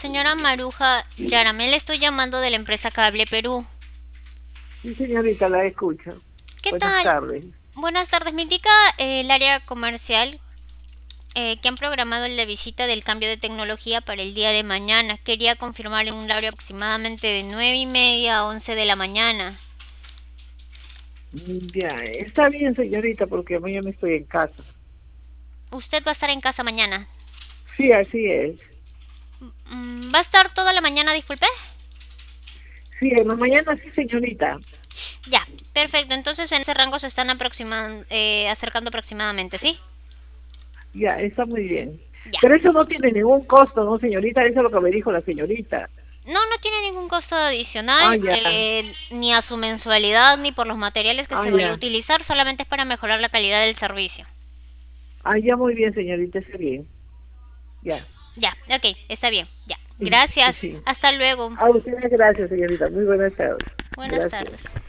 señora Maruja Yaramel, le estoy llamando de la empresa Cable Perú. Sí, señorita, la escucho. ¿Qué Buenas tal? tardes. Buenas tardes, me indica el área comercial que han programado la visita del cambio de tecnología para el día de mañana. Quería confirmar en un horario aproximadamente de 9:30 a 11 de la mañana. Ya, está bien, señorita, porque mañana estoy en casa. ¿Usted va a estar en casa mañana? Sí, así es. ¿Va a estar toda la mañana, disculpe? Sí, en la mañana sí, señorita. Ya, perfecto. Entonces en ese rango se están acercando aproximadamente, ¿sí? Ya, está muy bien. Ya. Pero eso no tiene ningún costo, ¿no, señorita? Eso es lo que me dijo la señorita. No, no tiene ningún costo Ah, adicional, ya, ni a su mensualidad, ni por los materiales que ah, se vaya a ya. utilizar, solamente es para mejorar la calidad del servicio. Ah, ya, muy bien, señorita, está bien. Ya, Ya, ok, está bien, ya. sí, Gracias, sí. hasta luego. A ustedes gracias, señorita. Muy buenas tardes. Buenas Gracias. tardes.